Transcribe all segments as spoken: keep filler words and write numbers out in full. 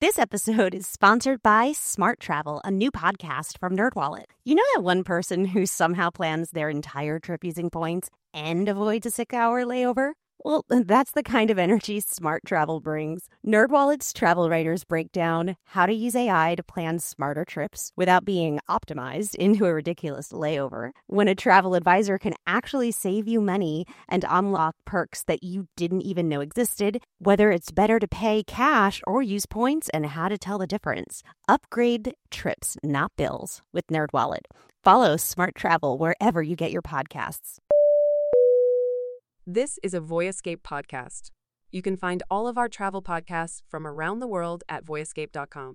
This episode is sponsored by Smart Travel, a new podcast from NerdWallet. You know that one person who somehow plans their entire trip using points and avoids a six-hour layover? Well, that's the kind of energy Smart Travel brings. NerdWallet's travel writers break down how to use A I to plan smarter trips without being optimized into a ridiculous layover. When a travel advisor can actually save you money and unlock perks that you didn't even know existed, whether it's better to pay cash or use points, and how to tell the difference. Upgrade trips, not bills, with NerdWallet. Follow Smart Travel wherever you get your podcasts. This is a Voyescape podcast. You can find all of our travel podcasts from around the world at voyescape dot com.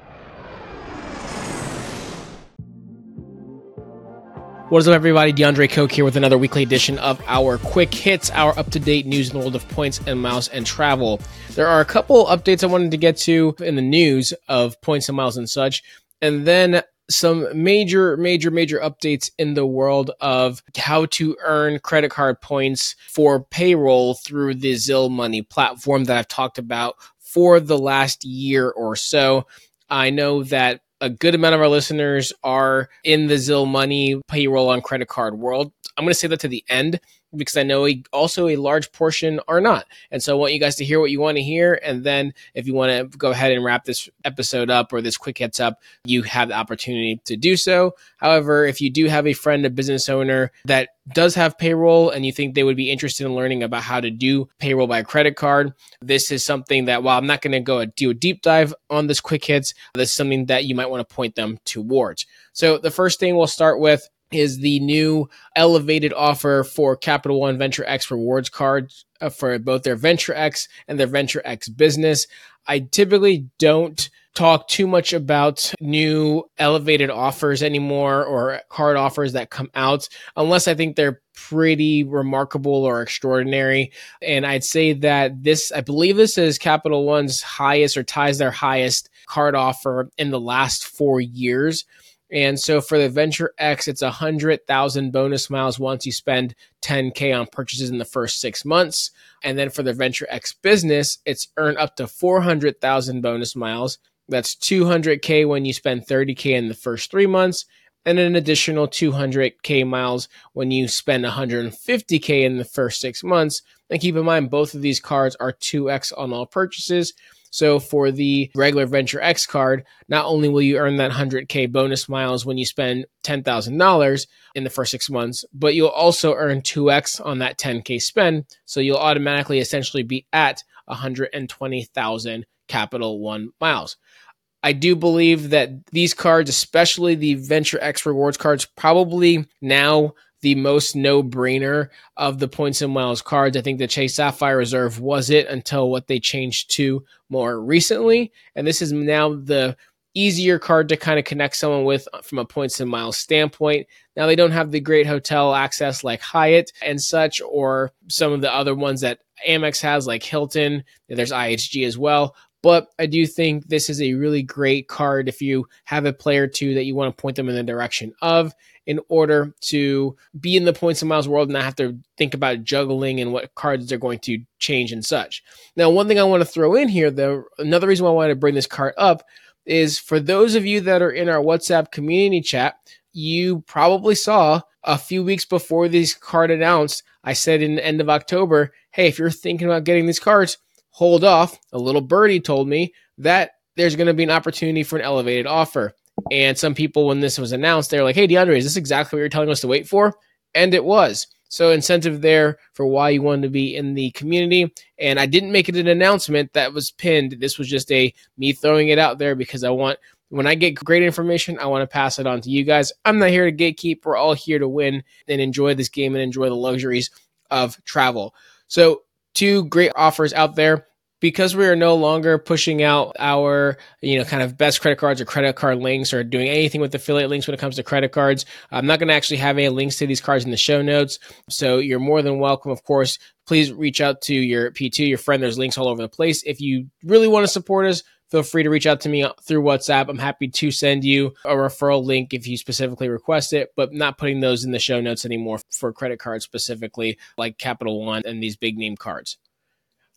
What is up, everybody? DeAndre Koch here with another weekly edition of our Quick Hits, our up-to-date news in the world of points and miles and travel. There are a couple updates I wanted to get to in the news of points and miles and such, and then some major, major, major updates in the world of how to earn credit card points for payroll through the ZillMoney platform that I've talked about for the last year or so. I know that a good amount of our listeners are in the ZillMoney payroll on credit card world. I'm going to say that to the end because I know a, also a large portion are not. And so I want you guys to hear what you want to hear. And then if you want to go ahead and wrap this episode up or this quick hits up, you have the opportunity to do so. However, if you do have a friend, a business owner that does have payroll and you think they would be interested in learning about how to do payroll by credit card, this is something that, while I'm not going to go do a deep dive on this quick hits, this is something that you might want to point them towards. So the first thing we'll start with is the new elevated offer for Capital One Venture X rewards cards uh, for both their Venture X and their Venture X business. I typically don't talk too much about new elevated offers anymore or card offers that come out unless I think they're pretty remarkable or extraordinary. And I'd say that this, I believe this is Capital One's highest or ties their highest card offer in the last four years. And so for the Venture X, it's one hundred thousand bonus miles once you spend ten K on purchases in the first six months. And then for the Venture X business, it's earn up to four hundred thousand bonus miles. That's two hundred K when you spend thirty K in the first three months, and an additional two hundred K miles when you spend one hundred fifty K in the first six months. And keep in mind, both of these cards are two X on all purchases. So for the regular Venture X card, not only will you earn that one hundred K bonus miles when you spend ten thousand dollars in the first six months, but you'll also earn two X on that ten K spend. So you'll automatically essentially be at one hundred twenty thousand Capital One miles. I do believe that these cards, especially the Venture X rewards cards, probably now the most no-brainer of the points and miles cards. I think the Chase Sapphire Reserve was it until what they changed to more recently. And this is now the easier card to kind of connect someone with from a points and miles standpoint. Now, they don't have the great hotel access like Hyatt and such, or some of the other ones that Amex has like Hilton. There's I H G as well. But I do think this is a really great card if you have a player or two that you want to point them in the direction of in order to be in the points and miles world and not have to think about juggling and what cards they're going to change and such. Now, one thing I want to throw in here, though, another reason why I wanted to bring this card up is for those of you that are in our WhatsApp community chat, you probably saw a few weeks before this card announced, I said in the end of October, hey, if you're thinking about getting these cards, hold off. A little birdie told me that there's going to be an opportunity for an elevated offer. And some people, when this was announced, they're like, hey, DeAndre, is this exactly what you're telling us to wait for? And it was. So incentive there for why you wanted to be in the community. And I didn't make it an announcement that was pinned. This was just a me throwing it out there because I want, when I get great information, I want to pass it on to you guys. I'm not here to gatekeep. We're all here to win and enjoy this game and enjoy the luxuries of travel. So two great offers out there. Because we are no longer pushing out our, you know, kind of best credit cards or credit card links or doing anything with affiliate links when it comes to credit cards, I'm not going to actually have any links to these cards in the show notes. So you're more than welcome, of course. Please reach out to your P two, your friend. There's links all over the place. If you really want to support us, feel free to reach out to me through WhatsApp. I'm happy to send you a referral link if you specifically request it, but not putting those in the show notes anymore for credit cards specifically, like Capital One and these big name cards.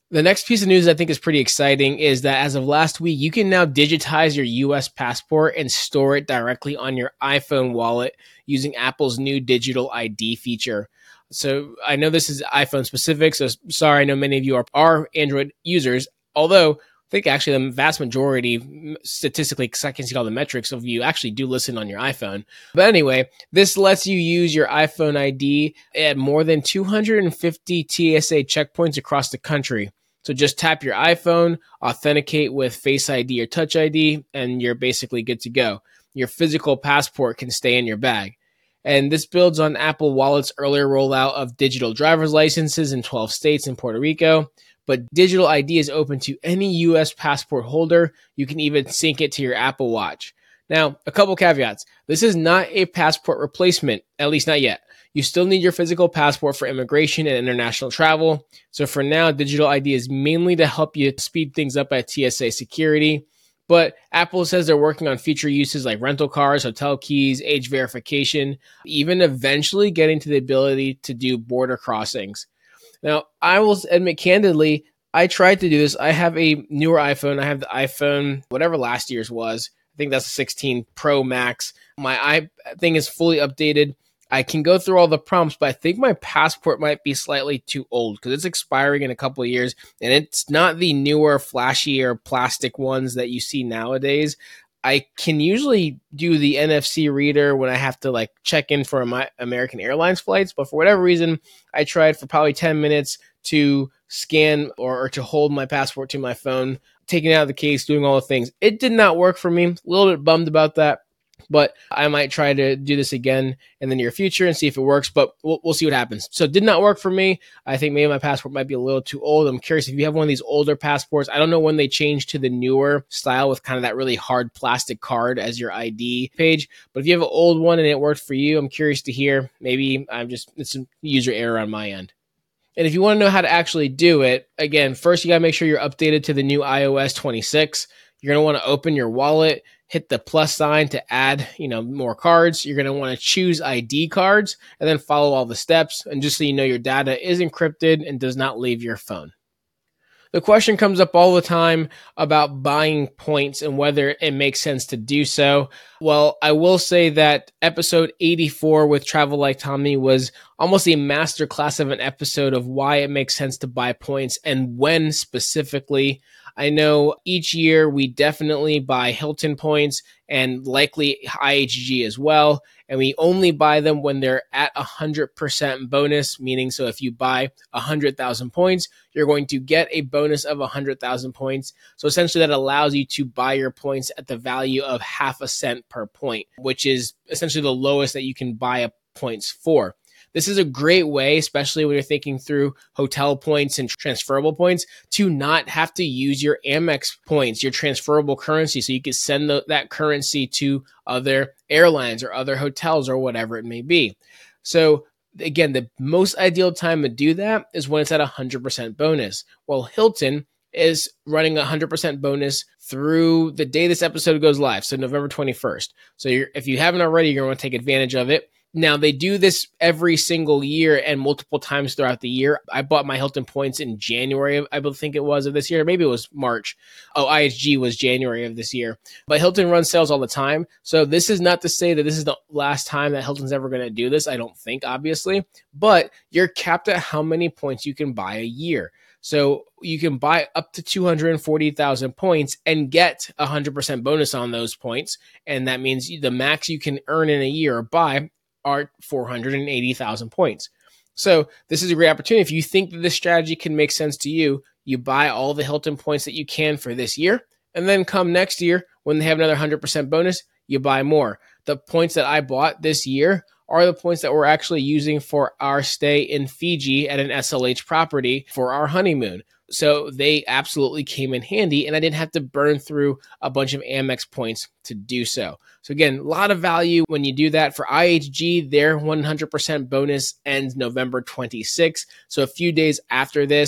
The next piece of news I think is pretty exciting is that as of last week, you can now digitize your U S passport and store it directly on your iPhone wallet using Apple's new digital I D feature. So I know this is iPhone specific, so sorry, I know many of you are, are Android users, although I think actually the vast majority, statistically, because I can see all the metrics of you actually do listen on your iPhone. But anyway, this lets you use your iPhone I D at more than two hundred fifty T S A checkpoints across the country. So just tap your iPhone, authenticate with Face I D or Touch I D, and you're basically good to go. Your physical passport can stay in your bag. And this builds on Apple Wallet's earlier rollout of digital driver's licenses in twelve states and Puerto Rico. But digital I D is open to any U S passport holder. You can even sync it to your Apple Watch. Now, a couple caveats. This is not a passport replacement, at least not yet. You still need your physical passport for immigration and international travel. So for now, digital I D is mainly to help you speed things up at T S A security. But Apple says they're working on future uses like rental cars, hotel keys, age verification, even eventually getting to the ability to do border crossings. Now, I will admit candidly, I tried to do this. I have a newer iPhone. I have the iPhone, whatever last year's was. I think that's a sixteen Pro Max. My i thing is fully updated. I can go through all the prompts, but I think my passport might be slightly too old because it's expiring in a couple of years, and it's not the newer, flashier plastic ones that you see nowadays. I can usually do the N F C reader when I have to like check in for my American Airlines flights, but for whatever reason, I tried for probably ten minutes to scan or, or to hold my passport to my phone, taking it out of the case, doing all the things. It did not work for me. A little bit bummed about that. But I might try to do this again in the near future and see if it works, but we'll, we'll see what happens. So it did not work for me. I think maybe my passport might be a little too old. I'm curious if you have one of these older passports. I don't know when they changed to the newer style with kind of that really hard plastic card as your I D page. But if you have an old one and it worked for you, I'm curious to hear. Maybe I'm just, it's a user error on my end. And if you want to know how to actually do it, again, first you got to make sure you're updated to the new i O S twenty-six. You're going to want to open your wallet, hit the plus sign to add, you know, more cards. You're going to want to choose I D cards and then follow all the steps. And just so you know, your data is encrypted and does not leave your phone. The question comes up all the time about buying points and whether it makes sense to do so. Well, I will say that episode eighty-four with Travel Like Tommy was almost a masterclass of an episode of why it makes sense to buy points and when specifically. I know each year we definitely buy Hilton points and likely I H G as well. And we only buy them when they're at one hundred percent bonus, meaning so if you buy one hundred thousand points, you're going to get a bonus of one hundred thousand points. So essentially that allows you to buy your points at the value of half a cent per point, which is essentially the lowest that you can buy points for. This is a great way, especially when you're thinking through hotel points and transferable points, to not have to use your Amex points, your transferable currency, so you can send the, that currency to other airlines or other hotels or whatever it may be. So again, the most ideal time to do that is when it's at one hundred percent bonus. Well, Hilton is running a one hundred percent bonus through the day this episode goes live, so November twenty-first. So you're, if you haven't already, you're going to want to take advantage of it. Now, they do this every single year and multiple times throughout the year. I bought my Hilton points in January, I think it was, of this year. Maybe it was March. Oh, I H G was January of this year. But Hilton runs sales all the time. So this is not to say that this is the last time that Hilton's ever going to do this. I don't think, obviously. But you're capped at how many points you can buy a year. So you can buy up to two hundred forty thousand points and get a one hundred percent bonus on those points. And that means the max you can earn in a year or buy are four hundred eighty thousand points. So this is a great opportunity. If you think that this strategy can make sense to you, you buy all the Hilton points that you can for this year, and then come next year when they have another one hundred percent bonus, you buy more. The points that I bought this year are the points that we're actually using for our stay in Fiji at an S L H property for our honeymoon. So they absolutely came in handy, and I didn't have to burn through a bunch of Amex points to do so. So again, a lot of value when you do that. For I H G, their one hundred percent bonus ends November twenty-sixth. So a few days after this,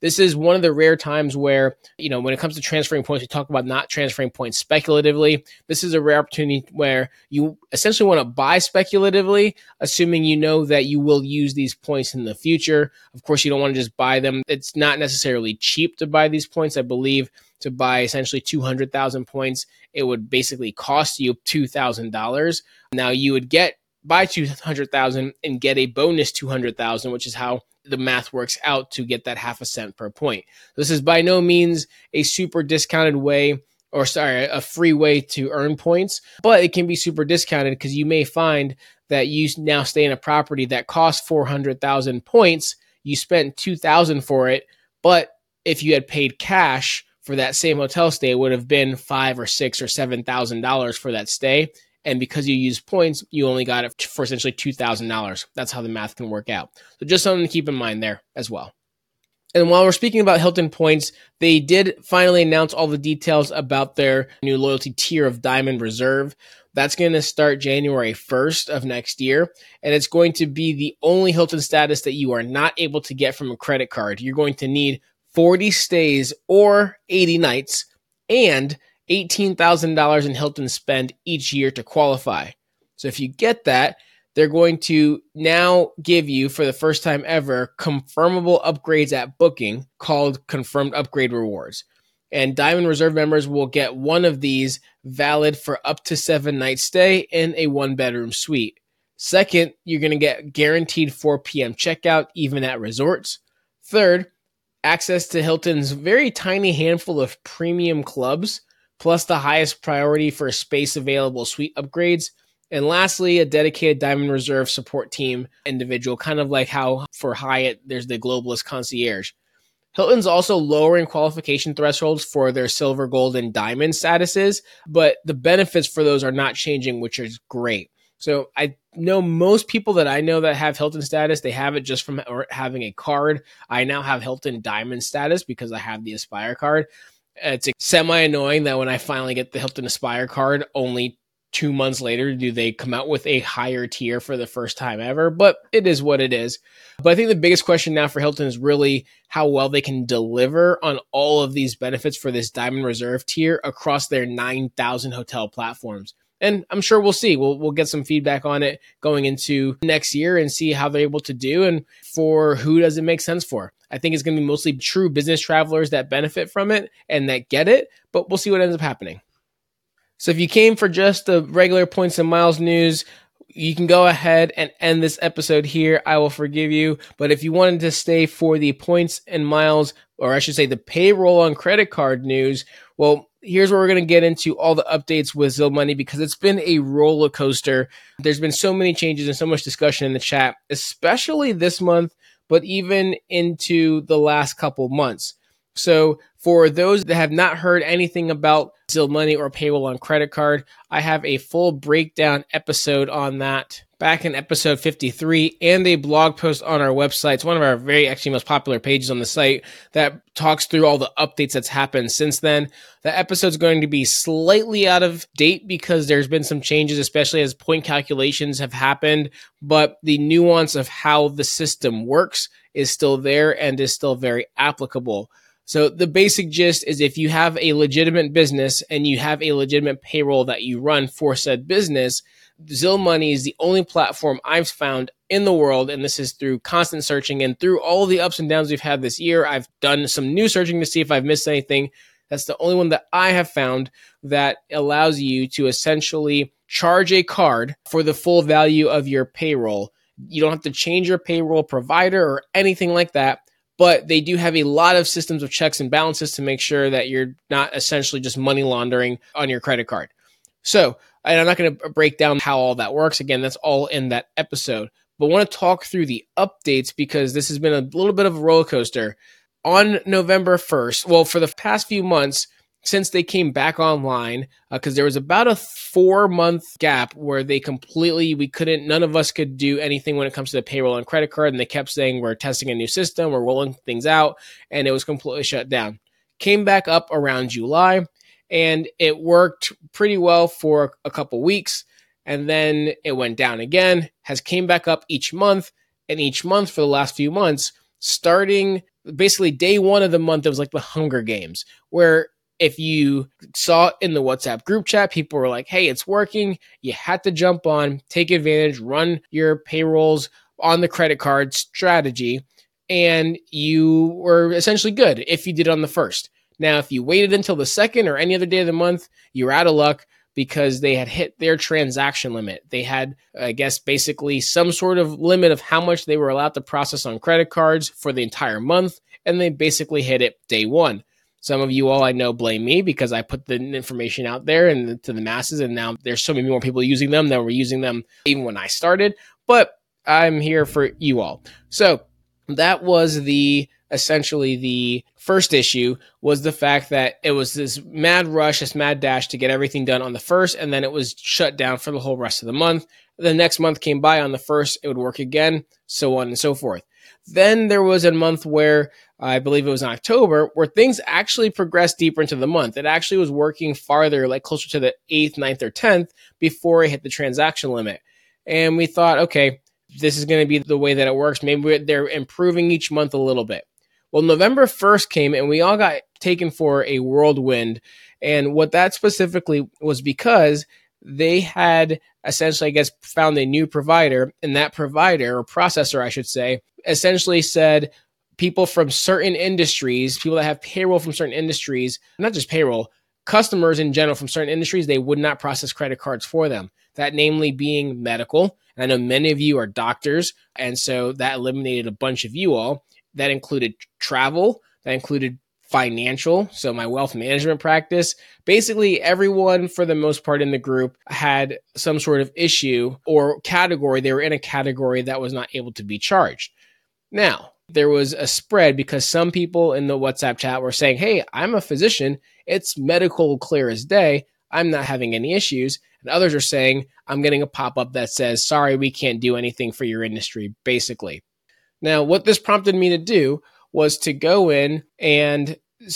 this is one of the rare times where, you know, when it comes to transferring points, we talk about not transferring points speculatively. This is a rare opportunity where you essentially want to buy speculatively, assuming you know that you will use these points in the future. Of course, you don't want to just buy them. It's not necessarily cheap to buy these points. I believe to buy essentially two hundred thousand points, it would basically cost you two thousand dollars. Now you would get buy two hundred thousand and get a bonus two hundred thousand, which is how the math works out to get that half a cent per point. This is by no means a super discounted way, or sorry, a free way to earn points, but it can be super discounted because you may find that you now stay in a property that costs four hundred thousand points. You spent two thousand for it, but if you had paid cash for that same hotel stay, it would have been five or six or seven thousand dollars for that stay. And because you use points, you only got it for essentially two thousand dollars. That's how the math can work out. So just something to keep in mind there as well. And while we're speaking about Hilton points, they did finally announce all the details about their new loyalty tier of Diamond Reserve. That's going to start January first of next year. And it's going to be the only Hilton status that you are not able to get from a credit card. You're going to need forty stays or eighty nights and eighteen thousand dollars in Hilton spend each year to qualify. So if you get that, they're going to now give you, for the first time ever, confirmable upgrades at booking called Confirmed Upgrade Rewards. And Diamond Reserve members will get one of these valid for up to seven night stay in a one bedroom suite. Second, you're going to get guaranteed four p.m. checkout even at resorts. Third, access to Hilton's very tiny handful of premium clubs, plus the highest priority for space available suite upgrades. And lastly, a dedicated Diamond Reserve support team individual, kind of like how for Hyatt, there's the Globalist Concierge. Hilton's also lowering qualification thresholds for their silver, gold, and diamond statuses, but the benefits for those are not changing, which is great. So I know most people that I know that have Hilton status, they have it just from having a card. I now have Hilton Diamond status because I have the Aspire card. It's semi-annoying that when I finally get the Hilton Aspire card, only two months later do they come out with a higher tier for the first time ever, but it is what it is. But I think the biggest question now for Hilton is really how well they can deliver on all of these benefits for this Diamond Reserve tier across their nine thousand hotel platforms. And I'm sure we'll see. We'll we'll get some feedback on it going into next year and see how they're able to do and for who does it make sense for. I think it's going to be mostly true business travelers that benefit from it and that get it, but we'll see what ends up happening. So if you came for just the regular points and miles news, you can go ahead and end this episode here. I will forgive you. But if you wanted to stay for the points and miles, or I should say the payroll on credit card news, well, here's where we're going to get into all the updates with ZillMoney because it's been a roller coaster. There's been so many changes and so much discussion in the chat, especially this month, but even into the last couple months. So for those that have not heard anything about ZillMoney or payroll on credit card, I have a full breakdown episode on that back in episode fifty-three and a blog post on our website. It's one of our very actually most popular pages on the site that talks through all the updates that's happened since then. The episode's going to be slightly out of date because there's been some changes, especially as point calculations have happened, but the nuance of how the system works is still there and is still very applicable. So the basic gist is if you have a legitimate business and you have a legitimate payroll that you run for said business, ZillMoney is the only platform I've found in the world, and this is through constant searching and through all the ups and downs we've had this year. I've done some new searching to see if I've missed anything. That's the only one that I have found that allows you to essentially charge a card for the full value of your payroll. You don't have to change your payroll provider or anything like that. But they do have a lot of systems of checks and balances to make sure that you're not essentially just money laundering on your credit card. So, and I'm not going to break down how all that works. Again, that's all in that episode. But I want to talk through the updates because this has been a little bit of a roller coaster. On November first, well, for the past few months, since they came back online, because uh, there was about a four-month gap where they completely, we couldn't, none of us could do anything when it comes to the payroll and credit card, and they kept saying, we're testing a new system, we're rolling things out, and it was completely shut down. Came back up around July, and it worked pretty well for a couple weeks, and then it went down again, has came back up each month, and each month for the last few months, starting basically day one of the month, it was like the Hunger Games, where if you saw it in the WhatsApp group chat, people were like, hey, it's working. You had to jump on, take advantage, run your payrolls on the credit card strategy, and you were essentially good if you did it on the first. Now, if you waited until the second or any other day of the month, you were out of luck because they had hit their transaction limit. They had, I guess, basically some sort of limit of how much they were allowed to process on credit cards for the entire month, and they basically hit it day one. Some of you all I know blame me because I put the information out there and to the masses, and now there's so many more people using them than were using them even when I started. But I'm here for you all. So that was the essentially the first issue, was the fact that it was this mad rush, this mad dash to get everything done on the first, and then it was shut down for the whole rest of the month. The next month came by on the first, it would work again, so on and so forth. Then there was a month where, I believe it was in October, where things actually progressed deeper into the month. It actually was working farther, like closer to the eighth, ninth, or tenth before it hit the transaction limit. And we thought, okay, this is going to be the way that it works. Maybe they're improving each month a little bit. Well, November first came and we all got taken for a whirlwind. And what that specifically was because they had essentially, I guess, found a new provider, and that provider, or processor, I should say, essentially said people from certain industries, people that have payroll from certain industries, not just payroll, customers in general from certain industries, they would not process credit cards for them. That namely being medical. And I know many of you are doctors, and so that eliminated a bunch of you all. That included travel, that included financial, so my wealth management practice. Basically, everyone, for the most part in the group, had some sort of issue or category. They were in a category that was not able to be charged. Now, there was a spread because some people in the WhatsApp chat were saying, hey, I'm a physician. It's medical clear as day. I'm not having any issues. And others are saying, I'm getting a pop-up that says, sorry, we can't do anything for your industry, basically. Now, what this prompted me to do was to go in and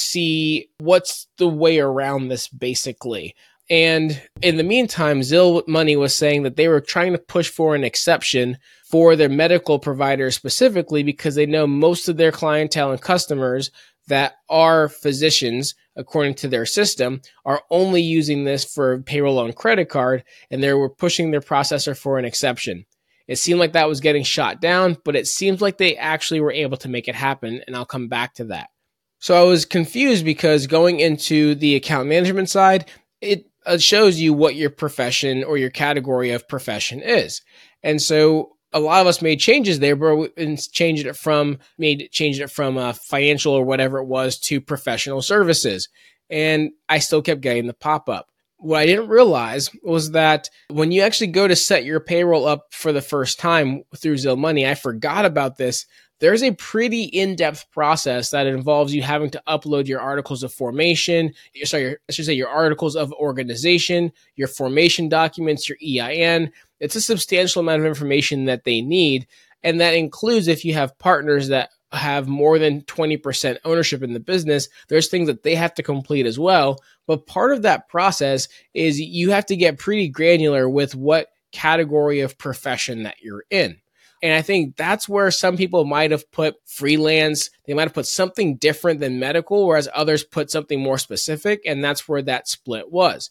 see what's the way around this, basically. And in the meantime, Zill Money was saying that they were trying to push for an exception for their medical providers specifically because they know most of their clientele and customers that are physicians, according to their system, are only using this for payroll on credit card, and they were pushing their processor for an exception. It seemed like that was getting shot down, but it seems like they actually were able to make it happen, and I'll come back to that. So I was confused because going into the account management side, it shows you what your profession or your category of profession is. And so a lot of us made changes there, but we changed it from made changed it from uh, financial or whatever it was to professional services. And I still kept getting the pop-up. What I didn't realize was that when you actually go to set your payroll up for the first time through Zill Money, I forgot about this. There's a pretty in-depth process that involves you having to upload your articles of formation, sorry, I should say your articles of organization, your formation documents, your E I N. It's a substantial amount of information that they need, and that includes if you have partners that have more than twenty percent ownership in the business, there's things that they have to complete as well. But part of that process is you have to get pretty granular with what category of profession that you're in. And I think that's where some people might have put freelance. They might have put something different than medical, whereas others put something more specific. And that's where that split was.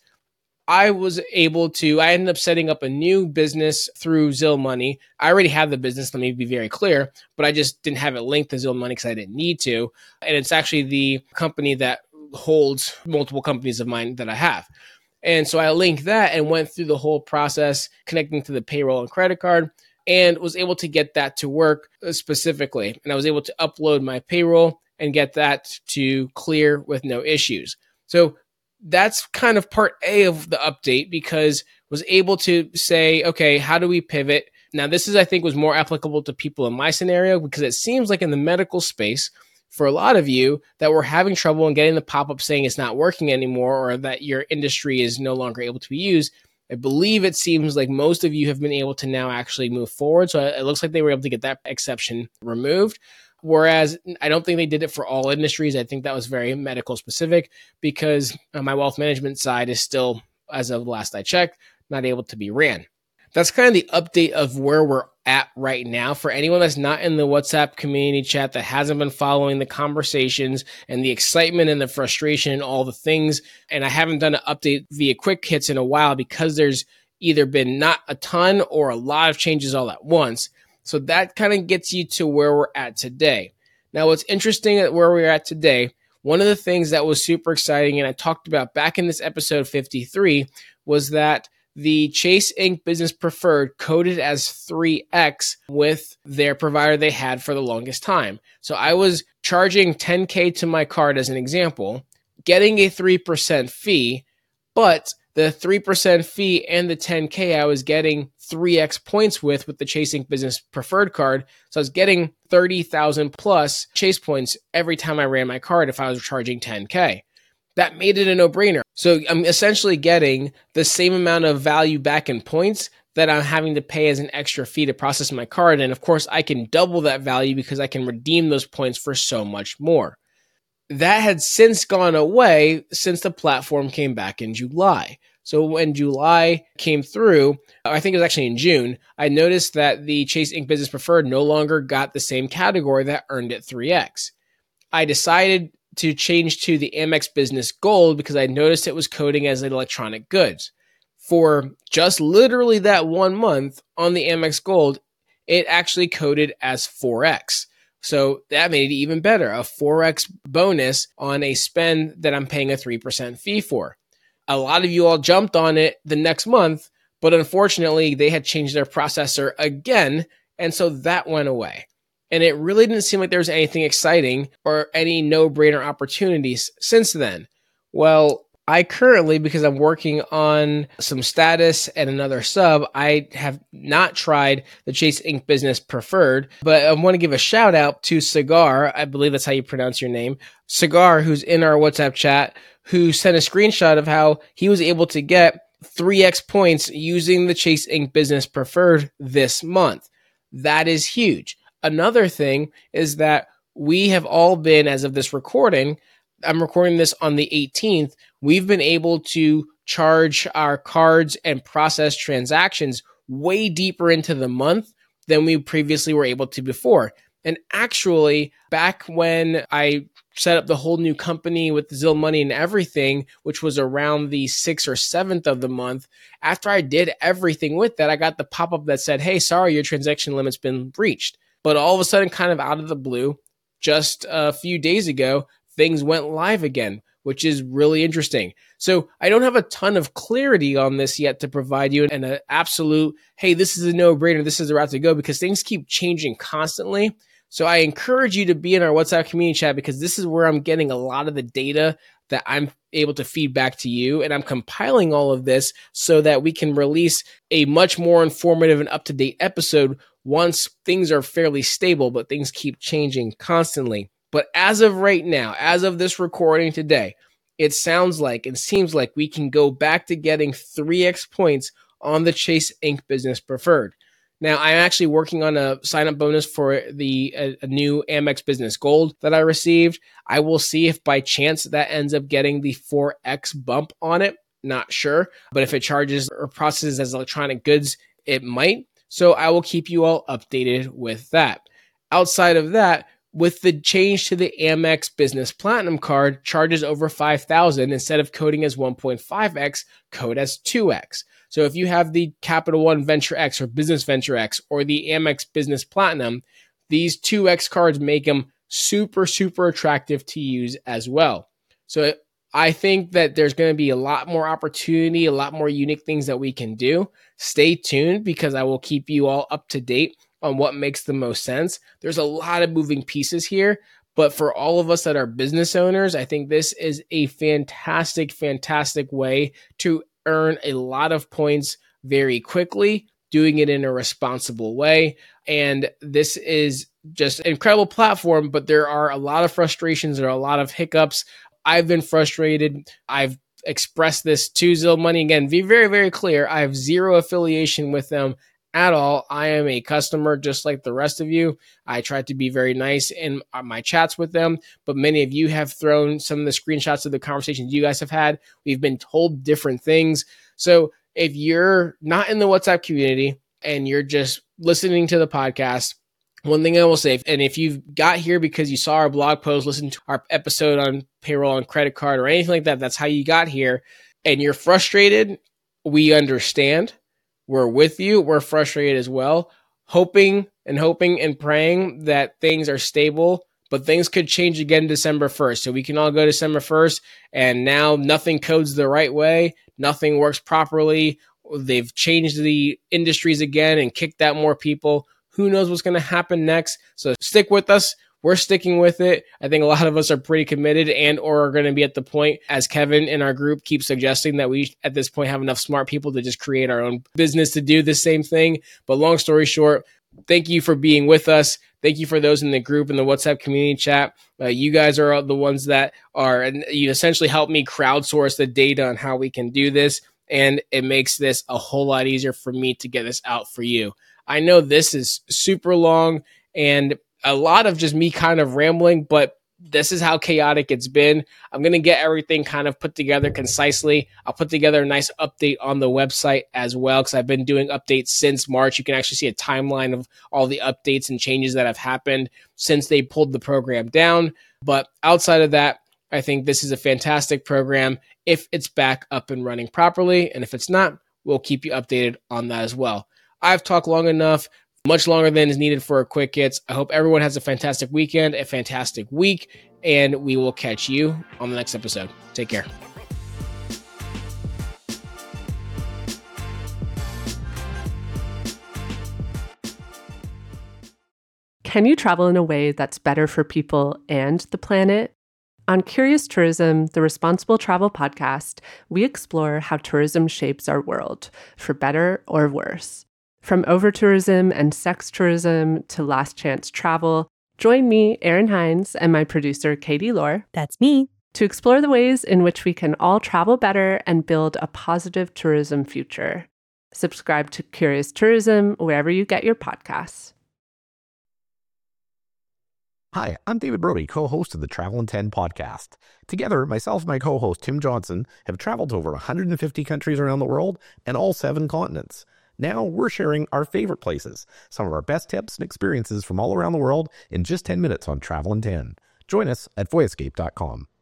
I was able to, I ended up setting up a new business through Zill Money. I already have the business, let me be very clear, but I just didn't have it linked to Zill Money because I didn't need to. And it's actually the company that holds multiple companies of mine that I have. And so I linked that and went through the whole process connecting to the payroll and credit card and was able to get that to work specifically. And I was able to upload my payroll and get that to clear with no issues. So that's kind of part A of the update, because was able to say, okay, how do we pivot? Now, this is, I think, was more applicable to people in my scenario, because it seems like in the medical space, for a lot of you that were having trouble and getting the pop-up saying it's not working anymore or that your industry is no longer able to be used, I believe it seems like most of you have been able to now actually move forward. So it looks like they were able to get that exception removed. Whereas I don't think they did it for all industries. I think that was very medical specific, because my wealth management side is still, as of last I checked, not able to be ran. that's kind of the update of where we're at right now. For anyone that's not in the WhatsApp community chat, that hasn't been following the conversations and the excitement and the frustration and all the things, and I haven't done an update via quick hits in a while because there's either been not a ton or a lot of changes all at once. So that kind of gets you to where we're at today. Now, what's interesting at where we're at today, one of the things that was super exciting, and I talked about back in this episode fifty-three, was that the Chase Ink Business Preferred coded as three X with their provider they had for the longest time. So I was charging ten K to my card as an example, getting a three percent fee, but the three percent fee and the ten K I was getting three X points with with the Chase Ink Business Preferred card. So I was getting thirty thousand plus Chase points every time I ran my card if I was charging ten K. That made it a no-brainer. So I'm essentially getting the same amount of value back in points that I'm having to pay as an extra fee to process my card. And of course, I can double that value because I can redeem those points for so much more. That had since gone away since the platform came back in July. So when July came through, I think it was actually in June, I noticed that the Chase Ink Business Preferred no longer got the same category that earned it three X. I decided to change to the Amex Business Gold because I noticed it was coding as electronic goods. For just literally that one month on the Amex Gold, it actually coded as four X. So that made it even better, a four X bonus on a spend that I'm paying a three percent fee for. A lot of you all jumped on it the next month, but unfortunately they had changed their processor again, and so that went away. And it really didn't seem like there was anything exciting or any no-brainer opportunities since then. Well, I currently, because I'm working on some status and another sub, I have not tried the Chase Ink Business Preferred, but I want to give a shout out to Cigar, I believe that's how you pronounce your name, Cigar, who's in our WhatsApp chat, who sent a screenshot of how he was able to get three X points using the Chase Ink Business Preferred this month. That is huge. Another thing is that we have all been, as of this recording, I'm recording this on the eighteenth, we've been able to charge our cards and process transactions way deeper into the month than we previously were able to before. And actually, back when I set up the whole new company with Zill Money and everything, which was around the sixth or seventh of the month, after I did everything with that, I got the pop-up that said, hey, sorry, your transaction limit's been breached. But all of a sudden, kind of out of the blue, just a few days ago, things went live again, which is really interesting. So I don't have a ton of clarity on this yet to provide you and an absolute, hey, this is a no-brainer, this is the route to go, because things keep changing constantly. So I encourage you to be in our WhatsApp community chat because this is where I'm getting a lot of the data that I'm able to feed back to you. And I'm compiling all of this so that we can release a much more informative and up-to-date episode once things are fairly stable, but things keep changing constantly. But as of right now, as of this recording today, it sounds like and seems like we can go back to getting three X points on the Chase Ink Business Preferred. Now, I'm actually working on a sign-up bonus for the a, a new Amex Business Gold that I received. I will see if by chance that ends up getting the four X bump on it. Not sure. But if it charges or processes as electronic goods, it might. So I will keep you all updated with that. Outside of that, with the change to the Amex Business Platinum card, charges over five thousand dollars instead of coding as one point five X, code as two X. So if you have the Capital One Venture X or Business Venture X or the Amex Business Platinum, these two X cards make them super, super attractive to use as well. So I think that there's going to be a lot more opportunity, a lot more unique things that we can do. Stay tuned because I will keep you all up to date on what makes the most sense. There's a lot of moving pieces here, but for all of us that are business owners, I think this is a fantastic, fantastic way to earn a lot of points very quickly, doing it in a responsible way. And this is just an incredible platform, but there are a lot of frustrations, there are a lot of hiccups. I've been frustrated. I've expressed this to Zill Money. Again, be very, very clear. I have zero affiliation with them at all. I am a customer just like the rest of you. I try to be very nice in my chats with them, but many of you have thrown some of the screenshots of the conversations you guys have had. We've been told different things. So if you're not in the WhatsApp community and you're just listening to the podcast, one thing I will say, and if you've got here because you saw our blog post, listened to our episode on payroll and credit card or anything like that, that's how you got here, and you're frustrated, we understand. We're with you. We're frustrated as well, hoping and hoping and praying that things are stable, but things could change again December first. So we can all go December first, and now nothing codes the right way. Nothing works properly. They've changed the industries again and kicked out more people. Who knows what's going to happen next? So stick with us. We're sticking with it. I think a lot of us are pretty committed and or are going to be at the point, as Kevin in our group keeps suggesting, that we at this point have enough smart people to just create our own business to do the same thing. But long story short, thank you for being with us. Thank you for those in the group in the WhatsApp community chat. Uh, you guys are the ones that are, and you essentially help me crowdsource the data on how we can do this. And it makes this a whole lot easier for me to get this out for you. I know this is super long and a lot of just me kind of rambling, but this is how chaotic it's been. I'm going to get everything kind of put together concisely. I'll put together a nice update on the website as well, because I've been doing updates since March. You can actually see a timeline of all the updates and changes that have happened since they pulled the program down. But outside of that, I think this is a fantastic program if it's back up and running properly. And if it's not, we'll keep you updated on that as well. I've talked long enough. Much longer than is needed for a quick hits. I hope everyone has a fantastic weekend, a fantastic week, and we will catch you on the next episode. Take care. Can you travel in a way that's better for people and the planet? On Curious Tourism, the Responsible Travel podcast, we explore how tourism shapes our world, for better or worse. From over-tourism and sex tourism to last chance travel, join me, Erin Hines, and my producer, Katie Lohr. That's me. To explore the ways in which we can all travel better and build a positive tourism future. Subscribe to Curious Tourism wherever you get your podcasts. Hi, I'm David Brody, co-host of the Travel in ten podcast. Together, myself and my co-host Tim Johnson have traveled to over one hundred fifty countries around the world and all seven continents. Now we're sharing our favorite places, some of our best tips and experiences from all around the world in just ten minutes on Travel in ten. Join us at voyescape dot com.